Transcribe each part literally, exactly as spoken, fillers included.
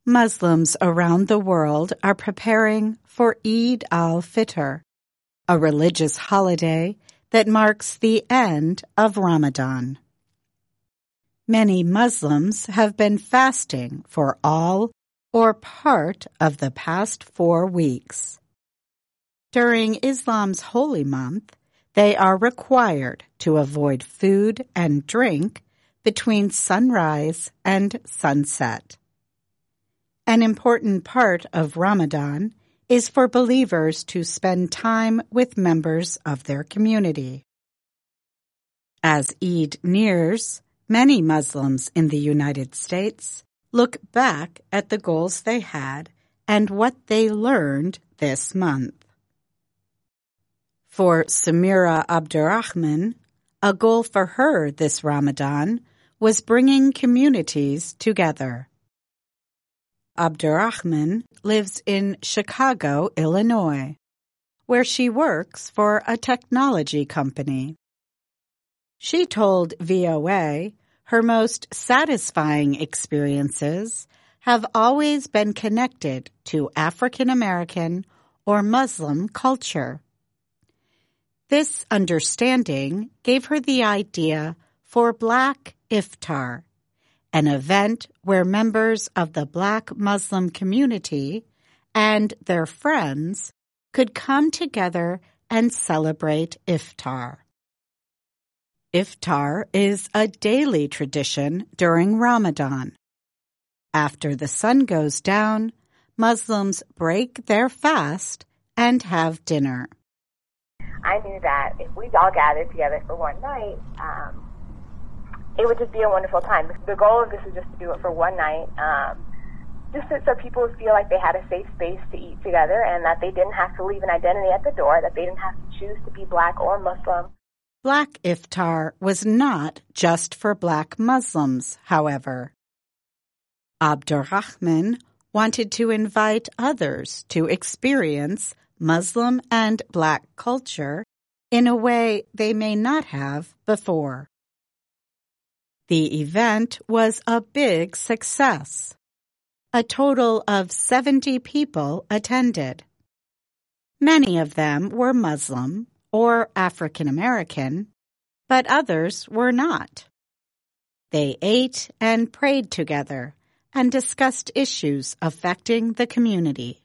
Muslims around the world are preparing for Eid al-Fitr, a religious holiday that marks the end of Ramadan. Many Muslims have been fasting for all or part of the past four weeks. During Islam's holy month, they are required to avoid food and drink between sunrise and sunset. An important part of Ramadan is for believers to spend time with members of their community. As Eid nears, many Muslims in the United States look back at the goals they had and what they learned this month. For Samira Abdurrahman, a goal for her this Ramadan was bringing communities together. Abdurrahman lives in Chicago, Illinois, where she works for a technology company. She told V O A her most satisfying experiences have always been connected to African American or Muslim culture. This understanding gave her the idea for Black Iftar, an event where members of the Black Muslim community and their friends could come together and celebrate Iftar. Iftar is a daily tradition during Ramadan. After the sun goes down, Muslims break their fast and have dinner. I knew that if we all gathered together for one night, um, it would just be a wonderful time. The goal of this is just to do it for one night, um, just so, so people would feel like they had a safe space to eat together and that they didn't have to leave an identity at the door, that they didn't have to choose to be Black or Muslim. Black Iftar was not just for Black Muslims, however. Abdurrahman wanted to invite others to experience Muslim and Black culture in a way they may not have before. The event was a big success. A total of seventy people attended. Many of them were Muslim or African American, but others were not. They ate and prayed together and discussed issues affecting the community.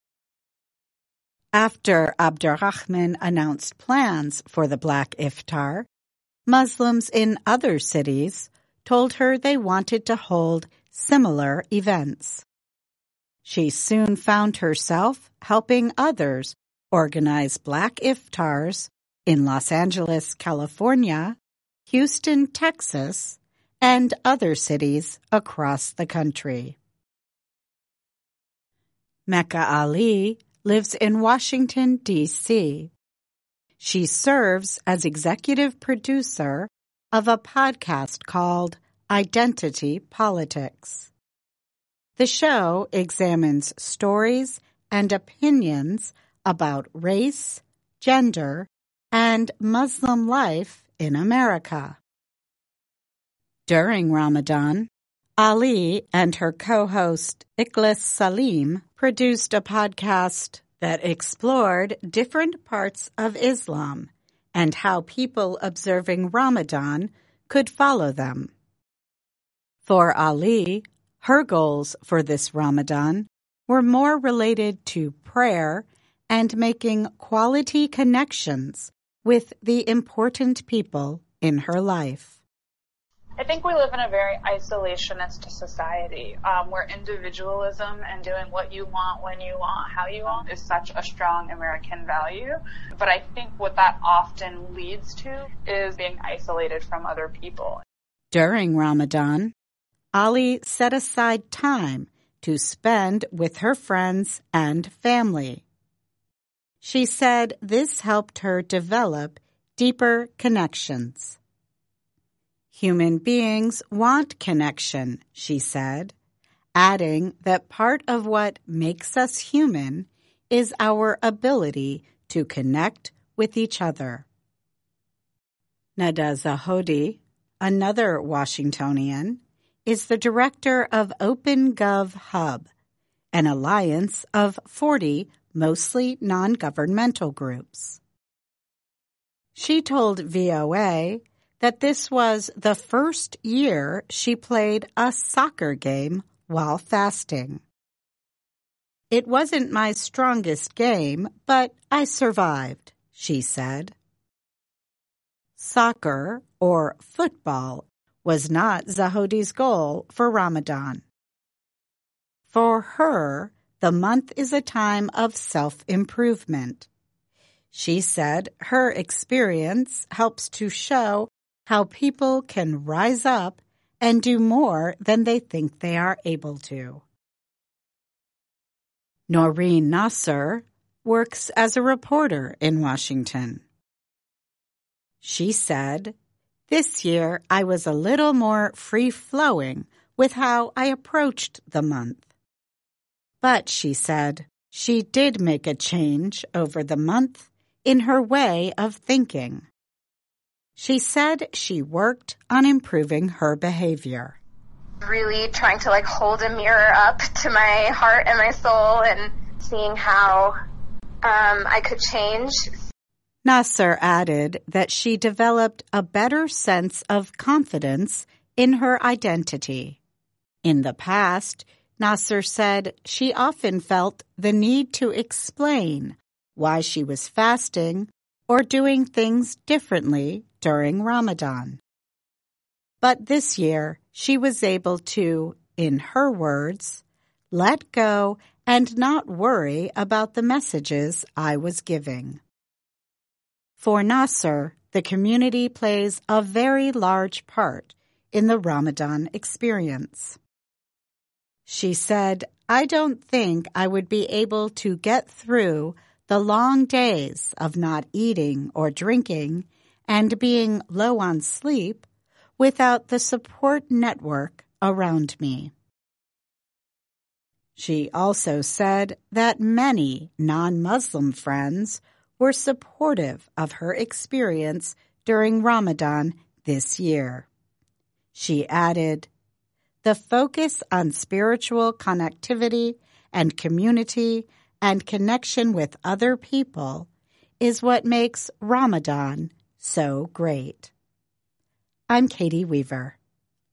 After Abdurrahman announced plans for the Black Iftar, Muslims in other cities told her they wanted to hold similar events. She soon found herself helping others organize Black Iftars in Los Angeles, California, Houston, Texas, and other cities across the country. Mecca Ali lives in Washington, D C She serves as executive producer of a podcast called Identity Politics. The show examines stories and opinions about race, gender, and Muslim life in America. During Ramadan, Ali and her co-host Ikhlas Salim produced a podcast that explored different parts of Islam and how people observing Ramadan could follow them. For Ali, her goals for this Ramadan were more related to prayer and making quality connections with the important people in her life. I think we live in a very isolationist society um, where individualism and doing what you want, when you want, how you want is such a strong American value. But I think what that often leads to is being isolated from other people. During Ramadan, Ali set aside time to spend with her friends and family. She said this helped her develop deeper connections. Human beings want connection, she said, adding that part of what makes us human is our ability to connect with each other. Nada Zahodi, another Washingtonian, is the director of OpenGov Hub, an alliance of forty mostly non-governmental groups. She told V O A that this was the first year she played a soccer game while fasting. "It wasn't my strongest game, but I survived," she said. Soccer, or football, was not Zahodi's goal for Ramadan. For her, the month is a time of self-improvement. She said her experience helps to show how people can rise up and do more than they think they are able to. Noreen Nasser works as a reporter in Washington. She said, "This year I was a little more free-flowing with how I approached the month." But, she said, she did make a change over the month in her way of thinking. She said she worked on improving her behavior. Really trying to like hold a mirror up to my heart and my soul and seeing how um, I could change. Nasser added that she developed a better sense of confidence in her identity. In the past, Nasser said she often felt the need to explain why she was fasting or doing things differently during Ramadan. But this year, she was able to, in her words, let go and not worry about the messages I was giving. For Nasser, the community plays a very large part in the Ramadan experience. She said, "I don't think I would be able to get through the long days of not eating or drinking and being low on sleep without the support network around me." She also said that many non-Muslim friends were supportive of her experience during Ramadan this year. She added, "The focus on spiritual connectivity and community and connection with other people is what makes Ramadan so great." I'm Katie Weaver.